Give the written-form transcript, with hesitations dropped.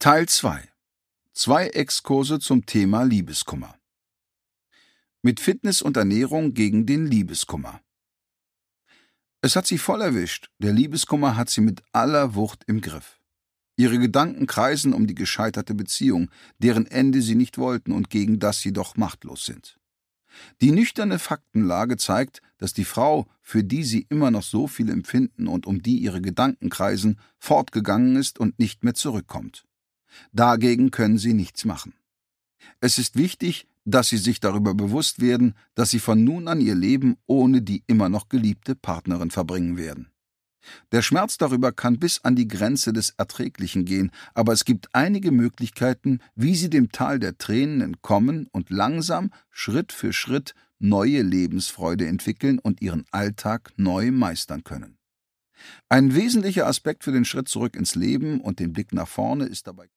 Teil 2. 2 Exkurse zum Thema Liebeskummer. Mit Fitness und Ernährung gegen den Liebeskummer. Es hat sie voll erwischt, der Liebeskummer hat sie mit aller Wucht im Griff. Ihre Gedanken kreisen um die gescheiterte Beziehung, deren Ende sie nicht wollten und gegen das sie doch machtlos sind. Die nüchterne Faktenlage zeigt, dass die Frau, für die sie immer noch so viel empfinden und um die ihre Gedanken kreisen, fortgegangen ist und nicht mehr zurückkommt. Dagegen können sie nichts machen. Es ist wichtig, dass sie sich darüber bewusst werden, dass sie von nun an ihr Leben ohne die immer noch geliebte Partnerin verbringen werden. Der Schmerz darüber kann bis an die Grenze des Erträglichen gehen, aber es gibt einige Möglichkeiten, wie sie dem Tal der Tränen entkommen und langsam, Schritt für Schritt, neue Lebensfreude entwickeln und ihren Alltag neu meistern können. Ein wesentlicher Aspekt für den Schritt zurück ins Leben und den Blick nach vorne ist dabei